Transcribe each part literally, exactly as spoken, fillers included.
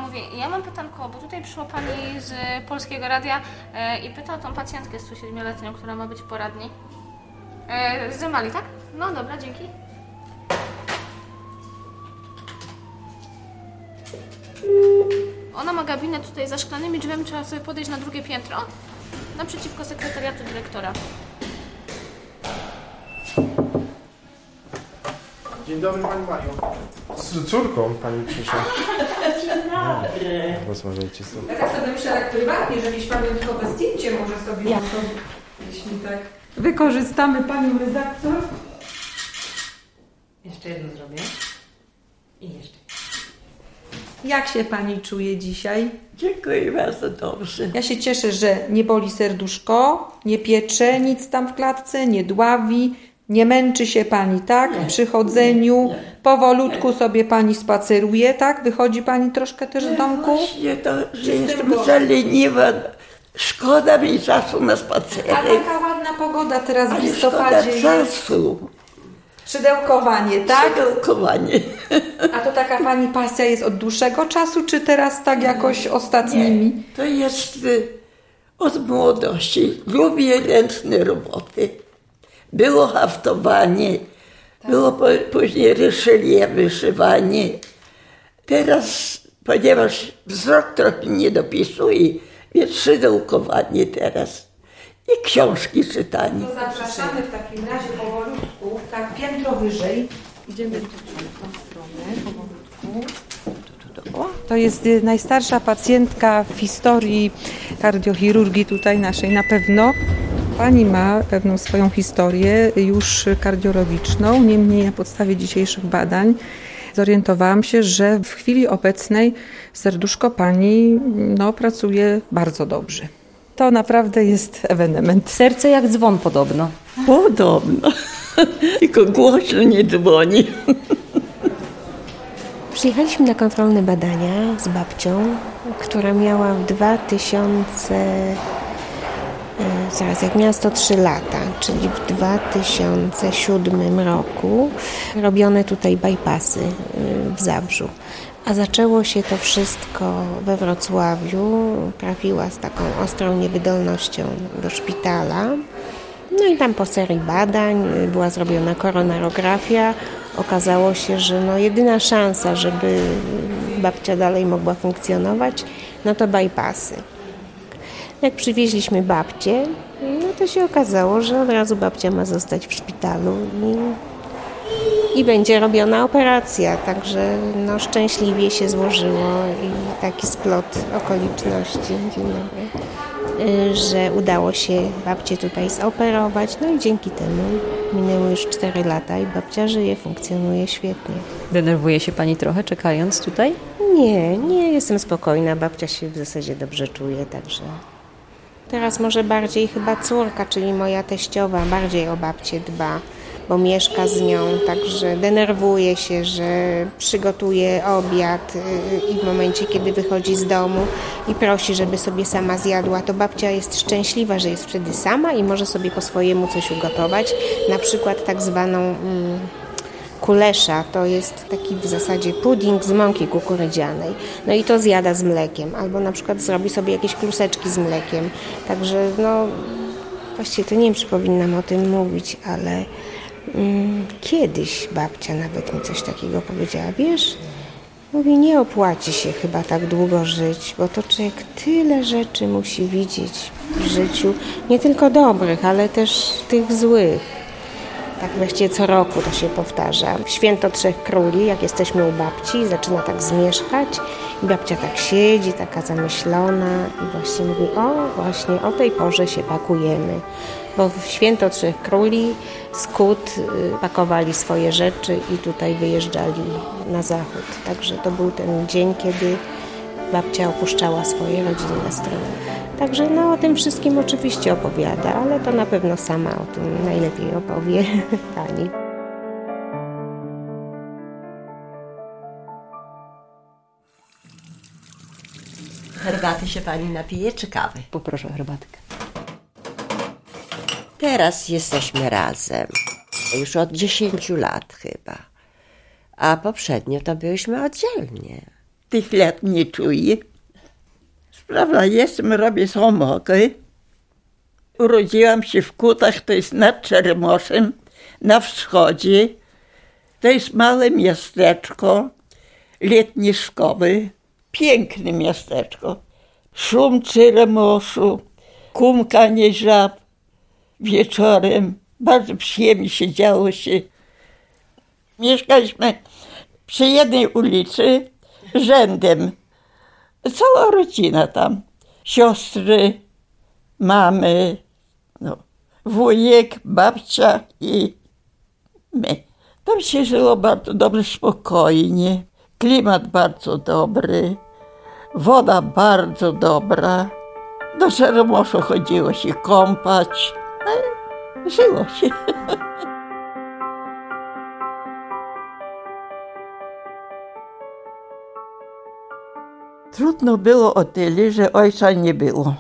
Mówi, ja mam pytanko, bo tutaj przyszła pani z Polskiego Radia e, i pyta o tą pacjentkę sto siedmioletnią, która ma być w poradni. E, z Mali, tak? No dobra, dzięki. Ona ma gabinet tutaj za szklanymi drzwiami, trzeba sobie podejść na drugie piętro, naprzeciwko sekretariatu dyrektora. Dzień dobry, pani Mario. Z córką pani przyszła. No, rozmawiajcie sobie. Ja tak sobie myślę tak prywatnie, że jakieś pamiątkowe zdjęcie może sobie, ja. to, jeśli tak wykorzystamy panią redaktor. Jeszcze jedno zrobię. I jeszcze. Jak się pani czuje dzisiaj? Dziękuję bardzo, dobrze. Ja się cieszę, że nie boli serduszko, nie piecze nic tam w klatce, nie dławi, nie męczy się pani, tak? Nie. Przy chodzeniu, nie. powolutku nie. sobie pani spaceruje, tak? Wychodzi pani troszkę też z domku? Właśnie to, że jestem zaleniwa. Szkoda mi czasu na spacery. A taka ładna pogoda teraz w listopadzie szkoda jest. czasu. Szydełkowanie, tak? Szydełkowanie. A to taka pani pasja jest od dłuższego czasu, czy teraz tak jakoś ostatnimi? Nie, to jest y, od młodości. Lubię ręczne roboty. Było haftowanie, tak. Było po, później ryszylie, wyszywanie. Teraz, ponieważ wzrok trochę nie dopisuje, więc szydełkowanie teraz. I książki czytanie. To zapraszamy w takim razie powolutku, tak piętro wyżej. Idziemy w tą stronę, powolutku. To jest najstarsza pacjentka w historii kardiochirurgii tutaj naszej na pewno. Pani ma pewną swoją historię już kardiologiczną, niemniej na podstawie dzisiejszych badań zorientowałam się, że w chwili obecnej serduszko pani no, pracuje bardzo dobrze. To naprawdę jest ewenement. Serce jak dzwon podobno. Podobno. Tylko głośno nie dzwoni. Przyjechaliśmy na kontrolne badania z babcią, która miała w dwa tysiące... Zaraz, jak miała sto trzy lata, czyli w dwa tysiące siódmym roku robione tutaj bypassy w Zabrzu. A zaczęło się to wszystko we Wrocławiu. Trafiła z taką ostrą niewydolnością do szpitala. No i tam po serii badań była zrobiona koronarografia. Okazało się, że no jedyna szansa, żeby babcia dalej mogła funkcjonować, no to bypassy. Jak przywieźliśmy babcię, no to się okazało, że od razu babcia ma zostać w szpitalu i, i będzie robiona operacja. Także no, szczęśliwie się złożyło i taki splot okoliczności, dzień dobry, że udało się babcię tutaj zoperować. No i dzięki temu minęły już cztery lata i babcia żyje, funkcjonuje świetnie. Denerwuje się pani trochę czekając tutaj? Nie, nie, jestem spokojna. Babcia się w zasadzie dobrze czuje, także... Teraz może bardziej chyba córka, czyli moja teściowa, bardziej o babcię dba, bo mieszka z nią, także denerwuje się, że przygotuje obiad i w momencie, kiedy wychodzi z domu i prosi, żeby sobie sama zjadła, to babcia jest szczęśliwa, że jest wtedy sama i może sobie po swojemu coś ugotować, na przykład tak zwaną... Mm, kulesza, to jest taki w zasadzie pudding z mąki kukurydzianej. No i to zjada z mlekiem. Albo na przykład zrobi sobie jakieś kluseczki z mlekiem. Także no, właściwie to nie wiem, czy powinnam o tym mówić, ale mm, kiedyś babcia nawet mi coś takiego powiedziała. Wiesz, mówi, nie opłaci się chyba tak długo żyć, bo to człowiek tyle rzeczy musi widzieć w życiu. Nie tylko dobrych, ale też tych złych. Tak właściwie co roku to się powtarza. Święto Trzech Króli, jak jesteśmy u babci, zaczyna tak zmierzchać i babcia tak siedzi, taka zamyślona i właśnie mówi, o właśnie o tej porze się pakujemy. Bo w Święto Trzech Króli z Kut pakowali swoje rzeczy i tutaj wyjeżdżali na zachód. Także to był ten dzień, kiedy babcia opuszczała swoje rodzinne strony. Także no, o tym wszystkim oczywiście opowiada, ale to na pewno sama o tym najlepiej opowie pani. Herbaty się pani napije, czy kawy? Poproszę herbatkę. Teraz jesteśmy razem. Już od dziesięciu lat chyba. A poprzednio to byliśmy oddzielnie. tych lat nie czuję. Sprawa jest, robię samochody. Urodziłam się w Kutach, to jest nad Czeremoszem, na wschodzie. To jest małe miasteczko, letnie szkoły, piękne miasteczko. Szum Czeremoszu, kumkanie żab wieczorem, bardzo przyjemnie się działo się. Mieszkaliśmy przy jednej ulicy rzędem, cała rodzina tam, siostry, mamy, no, wujek, babcia i my. Tam się żyło bardzo dobrze, spokojnie, klimat bardzo dobry, woda bardzo dobra. Do Czeremoszu chodziło się kąpać, no, żyło się. Trudno było o tyle, że ojca nie było,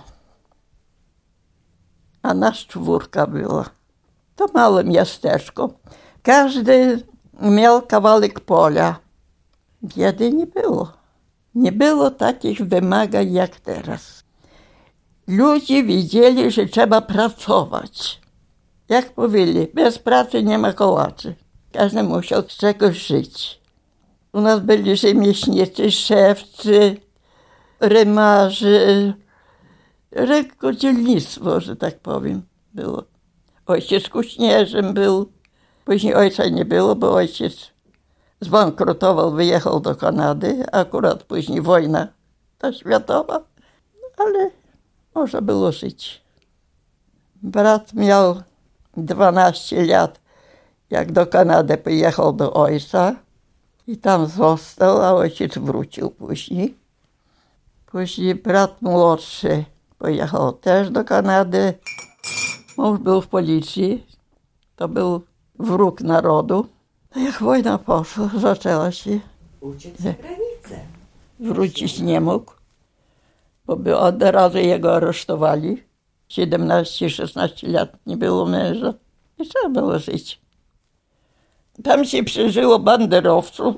a nas czwórka była. To małe miasteczko. Każdy miał kawałek pola. Biedy nie było. Nie było takich wymagań jak teraz. Ludzie wiedzieli, że trzeba pracować. Jak powiedzieli, bez pracy nie ma kołaczy. Każdy musiał z czegoś żyć. U nas byli rzemieślnicy, szewcy, rymarzy, rękodzielnictwo, że tak powiem, było. Ojciec kuśnierzem był. Później ojca nie było, bo ojciec zbankrutował, wyjechał do Kanady. Akurat później wojna ta światowa, ale można było żyć. Brat miał dwanaście lat, jak do Kanady pojechał do ojca i tam został, a ojciec wrócił później. Później brat młodszy pojechał też do Kanady. Mąż był w policji, to był wróg narodu. Jak wojna poszła, zaczęła się. Uciec za granicę. Wrócić nie mógł, bo by od razu jego aresztowali. siedemnaście szesnaście lat nie było męża i trzeba było żyć. Tam się przeżyło banderowców.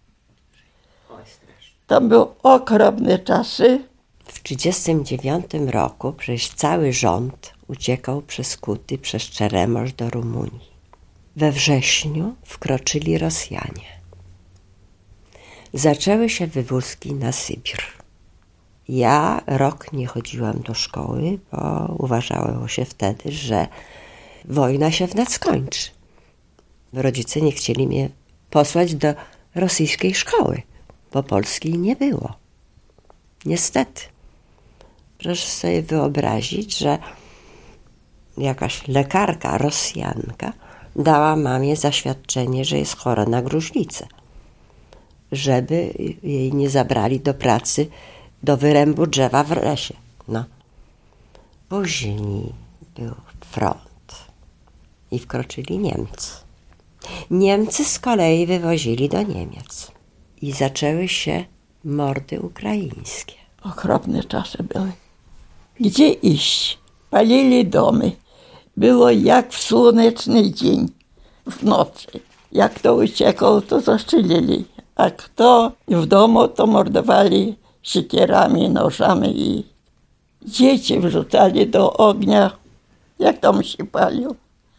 Tam były okropne czasy. W trzydziestym dziewiątym roku przecież cały rząd uciekał przez Kuty, przez Czeremorz do Rumunii. We wrześniu wkroczyli Rosjanie. Zaczęły się wywózki na Sybir. Ja rok nie chodziłam do szkoły, bo uważało się wtedy, że wojna się wnet skończy. Rodzice nie chcieli mnie posłać do rosyjskiej szkoły, bo polskiej nie było. Niestety. Proszę sobie wyobrazić, że jakaś lekarka Rosjanka dała mamie zaświadczenie, że jest chora na gruźlicę, żeby jej nie zabrali do pracy do wyrębu drzewa w lesie. No. Później był front i wkroczyli Niemcy. Niemcy z kolei wywozili do Niemiec i zaczęły się mordy ukraińskie. Okropne czasy były. Gdzie iść? Palili domy. Było jak w słoneczny dzień, w nocy. Jak kto uciekał, to zastrzelili, a kto w domu, to mordowali siekierami, nożami i dzieci wrzucali do ognia, jak dom się palił.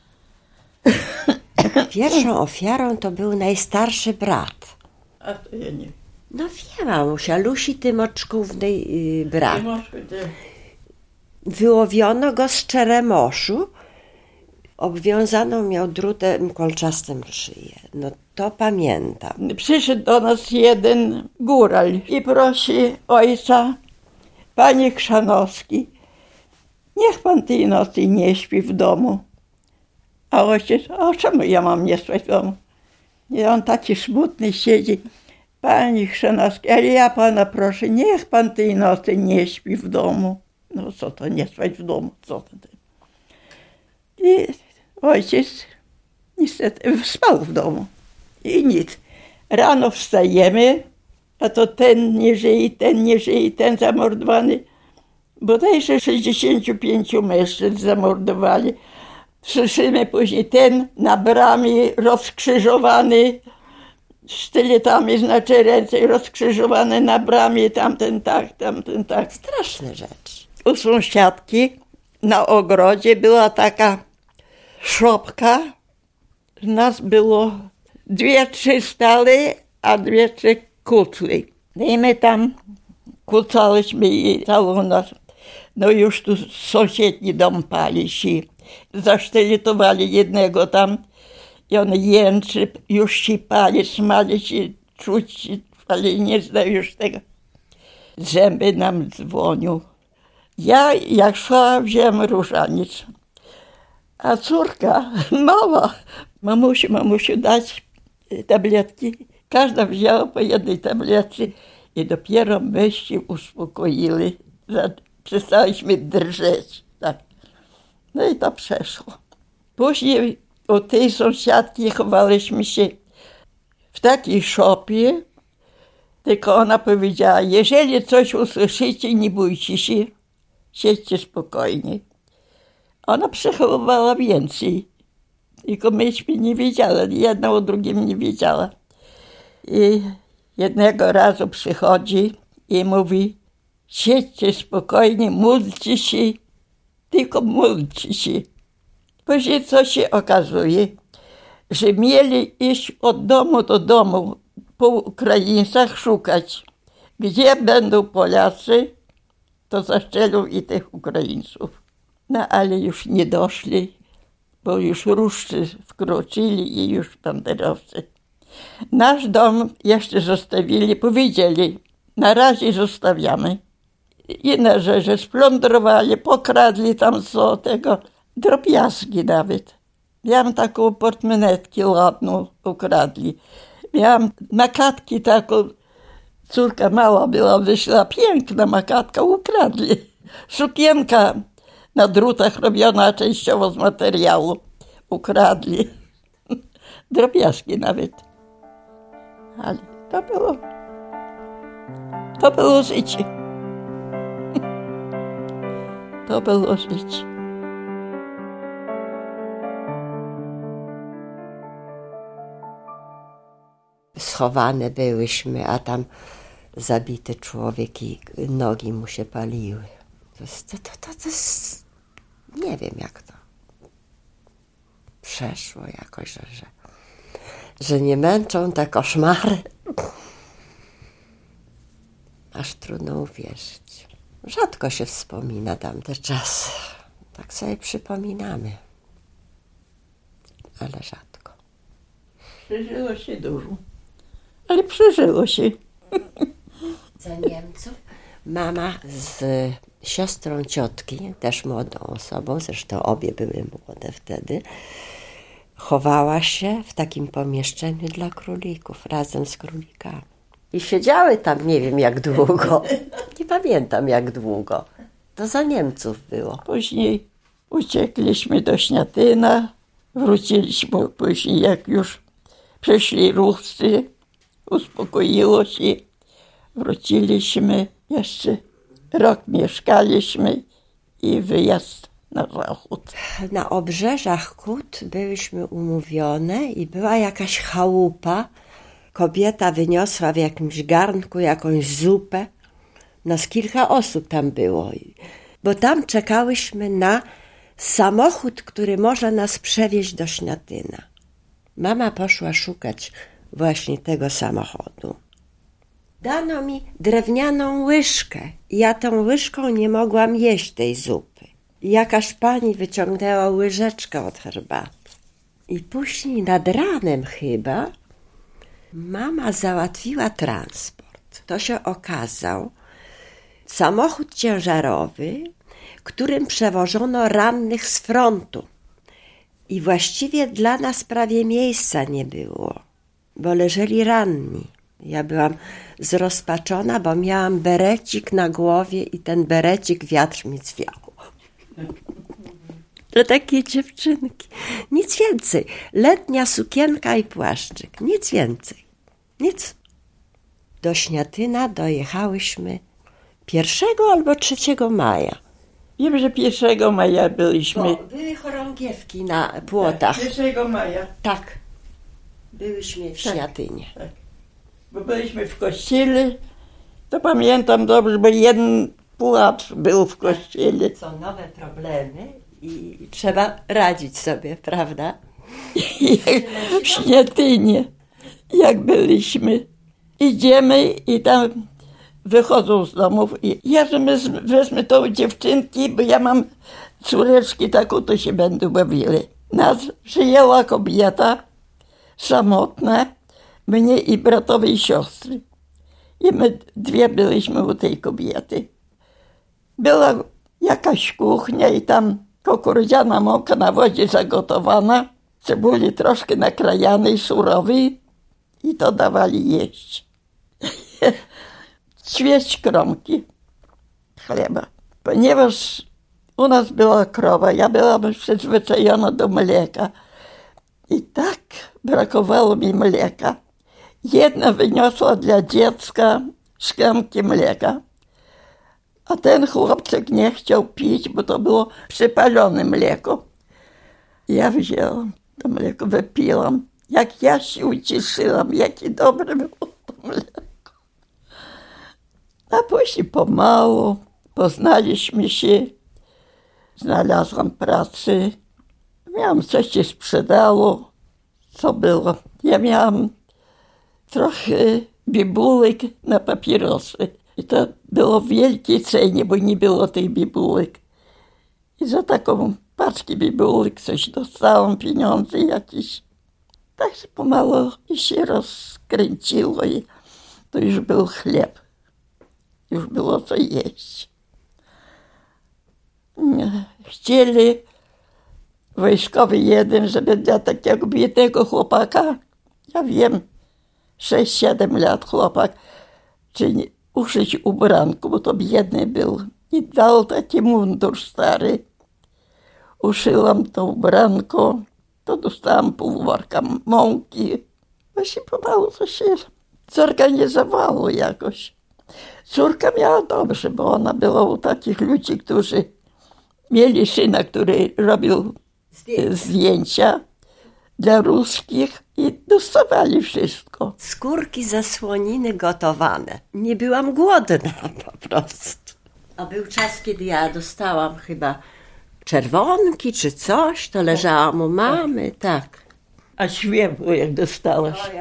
Pierwszą ofiarą to był najstarszy brat. A to ja nie. No wiem, mamusia, Lusi Tymoczkównej yy, brat. Wyłowiono go z Czeremoszu, obwiązaną miał drutem kolczastym szyję. No to pamiętam. Przyszedł do nas jeden góral i prosi ojca, panie Chrzanowski, niech pan tej nocy nie śpi w domu. A ojciec, a czemu ja mam nie spać w domu? I on taki smutny siedzi. Panie Chrzanowski, ale ja pana proszę, niech pan tej nocy nie śpi w domu. No co to, nie spać w domu, co to? I ojciec niestety spał w domu i nic. Rano wstajemy, a to ten nie żyje, ten nie żyje, ten zamordowany. Bodajże sześćdziesięciu pięciu mężczyzn zamordowali. Słyszymy później ten na bramie rozkrzyżowany, sztyletami, znaczy ręce rozkrzyżowane na bramie, tamten tak, tamten tak. Straszne rzeczy. U sąsiadki na ogrodzie była taka szopka. Nas było dwie, trzy stale, a dwie, trzy kucły. No i my tam kucaliśmy i całą noc. No już tu sąsiedni dom pali się. Zasztyletowali jednego tam i on jęczy, już się pali, smali się, czuć się, ale nie zna już tego. Zęby nam dzwonią. Ja jak szła, wziąłem różaniec. A córka mała, mamusiu, mamusiu, dać tabletki. Każda wzięła po jednej tabletce i dopiero my się uspokoili. Przestaliśmy drżeć. Tak. No i to przeszło. Później u tej sąsiadki chowaliśmy się w takiej szopie, tylko ona powiedziała, jeżeli coś usłyszycie, nie bójcie się, siedźcie spokojnie. Ona przechowywała więcej, tylko myśmy nie wiedzieli, jedna o drugim nie wiedziała. I jednego razu przychodzi i mówi, siedźcie spokojnie, módlcie się, tylko módlcie się. Później co się okazuje, że mieli iść od domu do domu po Ukraińcach szukać, gdzie będą Polacy, to zaszczelą i tych Ukraińców. No ale już nie doszli, bo już ruszczy wkroczyli i już banderowcy. Nasz dom jeszcze zostawili, powiedzieli, na razie zostawiamy. Inne rzeczy splądrowali, pokradli tam co tego, drobiazgi nawet. Miałam taką portmonetkę ładną, ukradli. Miałam makatki taką, córka mała była, wyszła, piękna makatka, ukradli. Sukienka na drutach robiona częściowo z materiału, ukradli. Drobiazgi nawet. Ale to było, to było życie. To było życie. Schowane byłyśmy, a tam zabity człowiek i nogi mu się paliły. To jest, to, to, to, to jest, nie wiem jak to przeszło jakoś, że, że, że nie męczą te koszmary. Aż trudno uwierzyć. Rzadko się wspomina tamte czasy. Tak sobie przypominamy. Ale rzadko. Przeżyło się dużo. Ale przeżyło się. Za Niemców mama z siostrą ciotki, też młodą osobą, zresztą obie były młode wtedy, chowała się w takim pomieszczeniu dla królików, razem z królikami. I siedziały tam nie wiem jak długo, nie pamiętam jak długo. To za Niemców było. Później uciekliśmy do Śniatyna, wróciliśmy później jak już przyszli Ruscy, uspokoiło się, wróciliśmy, jeszcze rok mieszkaliśmy i wyjazd na zachód. Na obrzeżach Kut byliśmy umówione i była jakaś chałupa. Kobieta wyniosła w jakimś garnku jakąś zupę. Nas kilka osób tam było, bo tam czekałyśmy na samochód, który może nas przewieźć do Śniatyna. Mama poszła szukać właśnie tego samochodu. Dano mi drewnianą łyżkę i ja tą łyżką nie mogłam jeść tej zupy. I jakaś pani wyciągnęła łyżeczkę od herbaty. I później nad ranem chyba mama załatwiła transport. To się okazał samochód ciężarowy, którym przewożono rannych z frontu. I właściwie dla nas prawie miejsca nie było, bo leżeli ranni. Ja byłam zrozpaczona, bo miałam berecik na głowie i ten berecik wiatr mi zwiał. Dla takiej dziewczynki. Nic więcej. Letnia sukienka i płaszczyk. Nic więcej. Nic. Do Śniatyna dojechałyśmy pierwszego albo trzeciego maja. Wiem, że pierwszego maja byliśmy. Bo były chorągiewki na płotach. pierwszego maja. Tak. Byłyśmy w Śniatynie. Tak. bo byliśmy w kościele, to pamiętam dobrze, bo jeden płacz był w kościele. Są nowe problemy i trzeba radzić sobie, prawda? W Śnietynie, jak byliśmy. Idziemy i tam wychodzą z domów i ja, że my wezmę tą dziewczynki, bo ja mam córeczki taką, to się będą bawili. Nas przyjęła kobieta samotna, mnie i bratowej siostry. I my dwie byliśmy u tej kobiety. Była jakaś kuchnia i tam kukurydziana mąka na wodzie zagotowana, cebuli troszkę nakrajanej, surowej i to dawali jeść. Ćwierć kromki chleba. Ponieważ u nas była krowa, ja byłam przyzwyczajona do mleka i tak brakowało mi mleka. Jedna wyniosła dla dziecka szklankę mleka, a ten chłopczyk nie chciał pić, bo to było przypalone mleko. Ja wzięłam to mleko, wypiłam. Jak ja się ucieszyłam, jakie dobre było to mleko. A później pomału poznaliśmy się, znalazłam pracę, miałam coś się sprzedało, co było. Ja miałam trochę bibułek na papierosy. I to było w wielkiej cenie, bo nie było tej bibułek. I za taką paczkę bibułek coś dostałam, pieniądze jakieś. Tak się pomału się rozkręciło i to już był chleb. Już było co jeść. Chcieli wojskowy jeden, żeby dla takiego biednego chłopaka, ja wiem, sześć siedem lat chłopak, czy uszyć ubranku, bo to biedny był. I dał taki mundur stary. Uszyłam to ubranko, to dostałam pół worka mąki. Właśnie pomału to się zorganizowało jakoś. Córka miała dobrze, bo ona była u takich ludzi, którzy mieli syna, który robił zdjęcia, zdjęcia dla ruskich i dostawali wszystko. Skórki ze słoniny gotowane. Nie byłam głodna po prostu. A był czas, kiedy ja dostałam chyba czerwonki czy coś, to leżałam u mamy, tak. A świeżo jak dostałaś?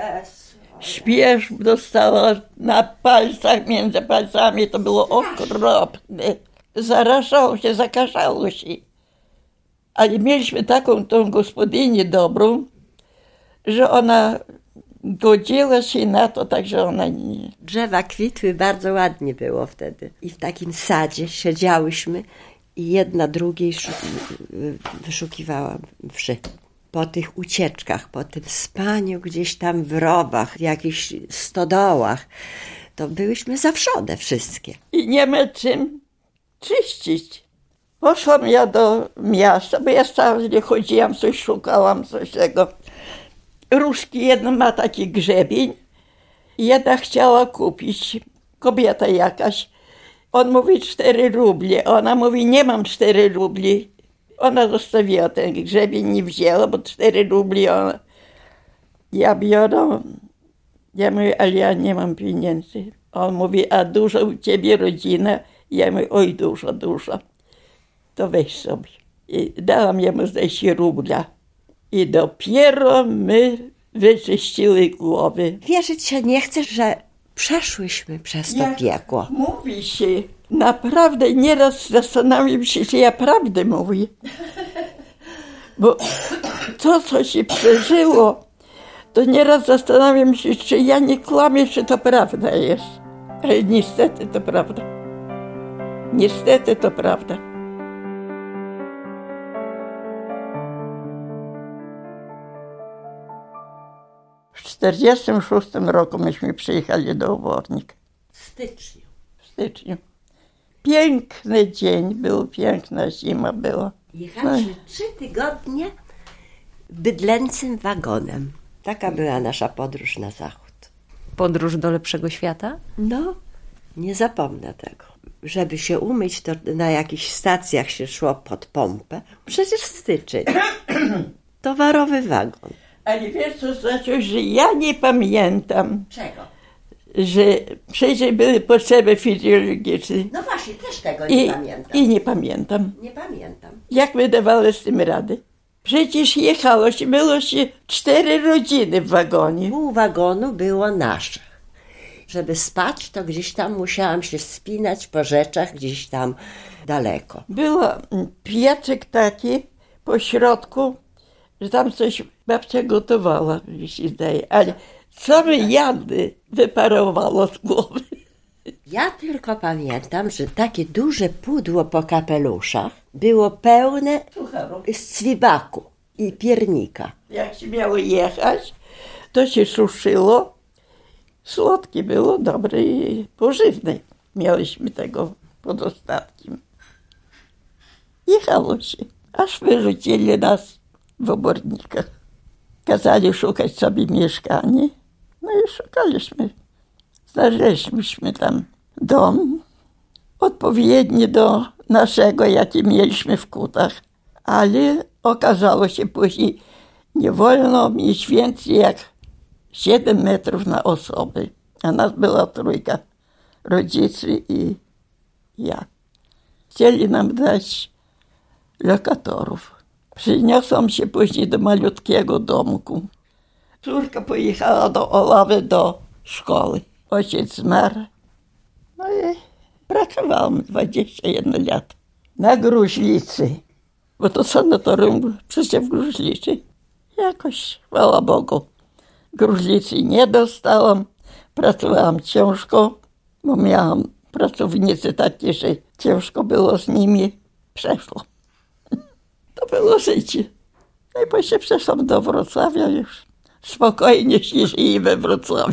Śwież dostała na palcach, między palcami, to było okropne. Zarażało się, zakażało się. Ale mieliśmy taką tą gospodynię dobrą, że ona godziła się na to, także ona nie... Drzewa kwitły, bardzo ładnie było wtedy. I w takim sadzie siedziałyśmy i jedna drugiej wyszukiwała wszy. Po tych ucieczkach, po tym spaniu gdzieś tam w rowach, w jakichś stodołach, to byłyśmy zawszone wszystkie. I nie ma czym czyścić. Poszłam ja do miasta, bo ja cały nie chodziłam, coś szukałam, coś tego. Różki jedna ma taki grzebień i jedna chciała kupić, kobieta jakaś. On mówi cztery rubli, ona mówi nie mam cztery rubli. Ona zostawiła ten grzebień, nie wzięła, bo cztery rubli ona. Ja biorę, ja mówię, ale ja nie mam pieniędzy. On mówi, a dużo u ciebie rodzina? Ja mówię, oj dużo, dużo. To weź sobie. I dałam jemu zdaje się rubla. I dopiero my wyczyściły głowy. Wierzyć się nie chcę, że przeszłyśmy przez to Jak piekło. Mówi się, naprawdę nieraz zastanawiam się, czy ja prawdę mówię. Bo to, co się przeżyło, to nieraz zastanawiam się, czy ja nie kłamię, czy to prawda jest. Ale niestety to prawda. Niestety to prawda. W czterdziestym szóstym roku myśmy przyjechali do Obornik. W styczniu. W styczniu. Piękny dzień był, piękna zima była. Jechaliśmy trzy tygodnie bydlęcym wagonem. Taka była nasza podróż na zachód. Podróż do lepszego świata? No, nie zapomnę tego. Żeby się umyć, to na jakichś stacjach się szło pod pompę. Przecież styczeń. Towarowy wagon. Ale wiesz co, znaczy, że ja nie pamiętam Czego? że przecież były potrzeby fizjologiczne. No właśnie, też tego nie I, pamiętam. I nie pamiętam. Nie pamiętam. Jak my dawały z tym radę? Przecież jechało się, było się cztery rodziny w wagonie. Pół wagonu było nasze. Żeby spać, to gdzieś tam musiałam się wspinać po rzeczach, gdzieś tam daleko. Był pieczek taki po środku, że tam coś babcia gotowała, mi się zdaje, ale co my jady wyparowało z głowy. Ja tylko pamiętam, że takie duże pudło po kapeluszach było pełne z cwibaku i piernika. Jak się miało jechać, to się suszyło. Słodkie było, dobre i pożywne. Mieliśmy tego pod ostatkiem. Jechało się, aż wyrzucili nas w obornikach. Kazali szukać sobie mieszkanie. No i szukaliśmy. Znaleźliśmy tam dom odpowiedni do naszego, jaki mieliśmy w Kutach. Ale okazało się później, nie wolno mieć więcej jak siedem metrów na osobę. A nas była trójka, rodzice i ja. Chcieli nam dać lokatorów. Przyniosłam się później do malutkiego domku. Córka pojechała do Olawy do szkoły. Ojciec zmarł. No i pracowałam dwadzieścia jeden lat. Na Gruźlicy, bo to sanatorium przecież w Gruźlicy. Jakoś, chwała Bogu, Gruźlicy nie dostałam. Pracowałam ciężko, bo miałam pracownicy takie, że ciężko było z nimi. Przeszło. To było życie. No i później przeszłam do Wrocławia już. Spokojnie się żyje we Wrocławiu.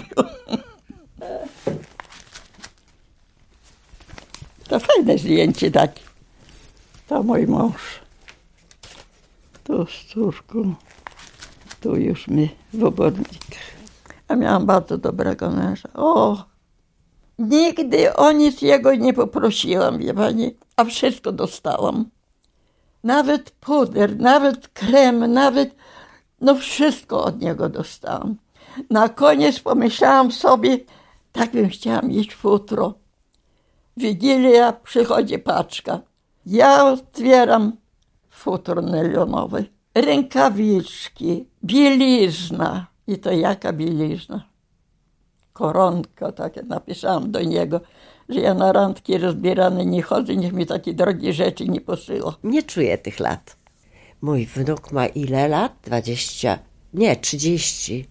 To fajne zdjęcie takie. To mój mąż. Tu z córką. Tu już my w obornikach. A miałam bardzo dobrego męża. O! Nigdy o nic jego nie poprosiłam, wie pani, a wszystko dostałam. Nawet puder, nawet krem, nawet... No wszystko od niego dostałam. Na koniec pomyślałam sobie, tak bym chciała mieć futro. Wigilia, przychodzi paczka. Ja otwieram futro nylonowe. Rękawiczki, bielizna. I to jaka bielizna? Koronka, takie napisałam do niego, że ja na randki rozbierane nie chodzę, niech mi takie drogie rzeczy nie posyła. Nie czuję tych lat. Mój wnuk ma ile lat? Dwadzieścia, nie, trzydzieści.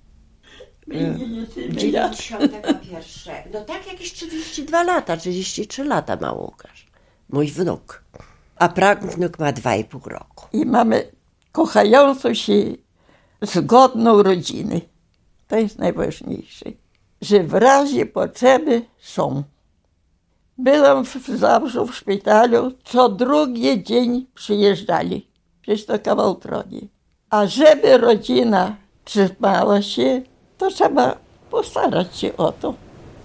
dziewięćdziesiątego pierwszego. No tak, jakieś trzydzieści dwa lata, trzydzieści trzy lata ma Łukasz. Mój wnuk. A prawnuk ma dwa i pół roku. I mamy kochającą się, zgodną rodzinę. To jest najważniejsze. Że w razie potrzeby są. Byłam w Zabrzu w szpitalu, co drugi dzień przyjeżdżali. Przecież to kawał drogi. A żeby rodzina trzymała się, to trzeba postarać się o to.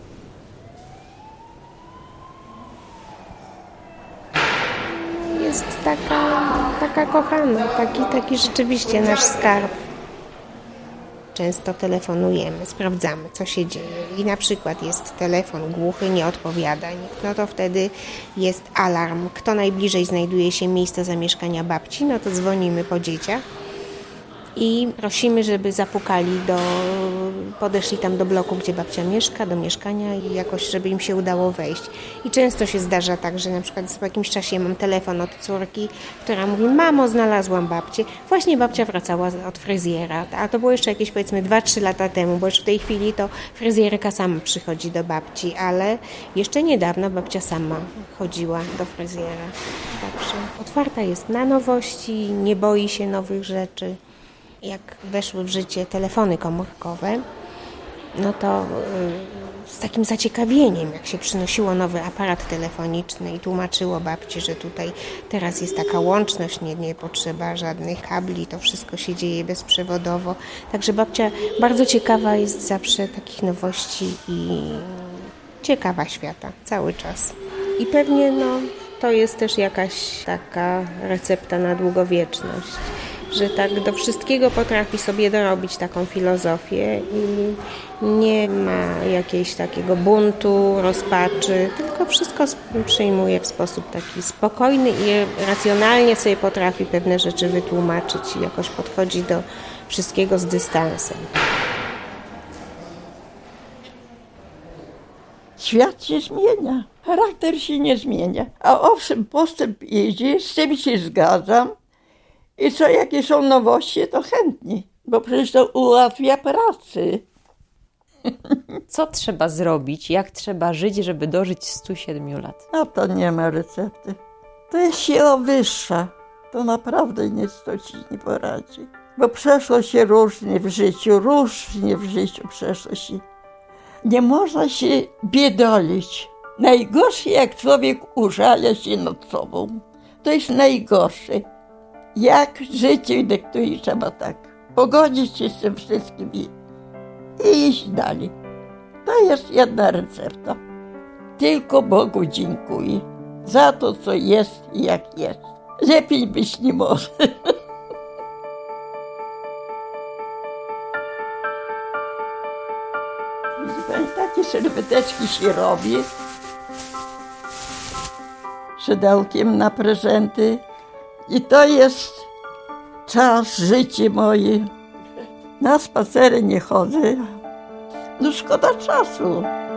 Jest taka, taka kochana, taki, taki rzeczywiście nasz skarb. Często telefonujemy, sprawdzamy, co się dzieje. I na przykład jest telefon głuchy, nie odpowiada nikt. No to wtedy jest alarm. Kto najbliżej znajduje się miejsca zamieszkania babci, no to dzwonimy po dzieciach i prosimy, żeby zapukali do, podeszli tam do bloku, gdzie babcia mieszka, do mieszkania i jakoś, żeby im się udało wejść. I często się zdarza tak, że na przykład po jakimś czasie mam telefon od córki, która mówi: mamo, znalazłam babcię. Właśnie babcia wracała od fryzjera, a to było jeszcze jakieś powiedzmy dwa trzy lata temu, bo już w tej chwili to fryzjerka sama przychodzi do babci, ale jeszcze niedawno babcia sama chodziła do fryzjera. Także otwarta jest na nowości, nie boi się nowych rzeczy. Jak weszły w życie telefony komórkowe, no to yy, z takim zaciekawieniem, jak się przynosiło nowy aparat telefoniczny i tłumaczyło babci, że tutaj teraz jest taka łączność, nie, nie potrzeba żadnych kabli, to wszystko się dzieje bezprzewodowo. Także babcia bardzo ciekawa jest zawsze takich nowości i ciekawa świata cały czas. I pewnie no, to jest też jakaś taka recepta na długowieczność. że tak do wszystkiego potrafi sobie dorobić taką filozofię i nie ma jakiegoś takiego buntu, rozpaczy, tylko wszystko przyjmuje w sposób taki spokojny i racjonalnie sobie potrafi pewne rzeczy wytłumaczyć i jakoś podchodzi do wszystkiego z dystansem. Świat się zmienia, charakter się nie zmienia. A owszem, postęp idzie, z tym się zgadzam. I co, jakie są nowości, to chętnie, bo przecież to ułatwia pracę. Co trzeba zrobić, jak trzeba żyć, żeby dożyć stu siedmiu lat? No to nie ma recepty. To jest siła wyższa. To naprawdę nic to ci nie poradzi. Bo przeszło się różnie w życiu, różnie w życiu przeszło się. Nie można się biedolić. Najgorsze, jak człowiek użalia się nad sobą. To jest najgorsze. Jak życie dyktuje, trzeba tak pogodzić się z tym wszystkim i, i iść dalej. To jest jedna recepta. Tylko Bogu dziękuję za to, co jest i jak jest. Lepiej być nie może. Widzi pani, takie serweteczki się robi. Szydełkiem na prezenty. I to jest czas, życie moje. Na spacery nie chodzę. No szkoda czasu.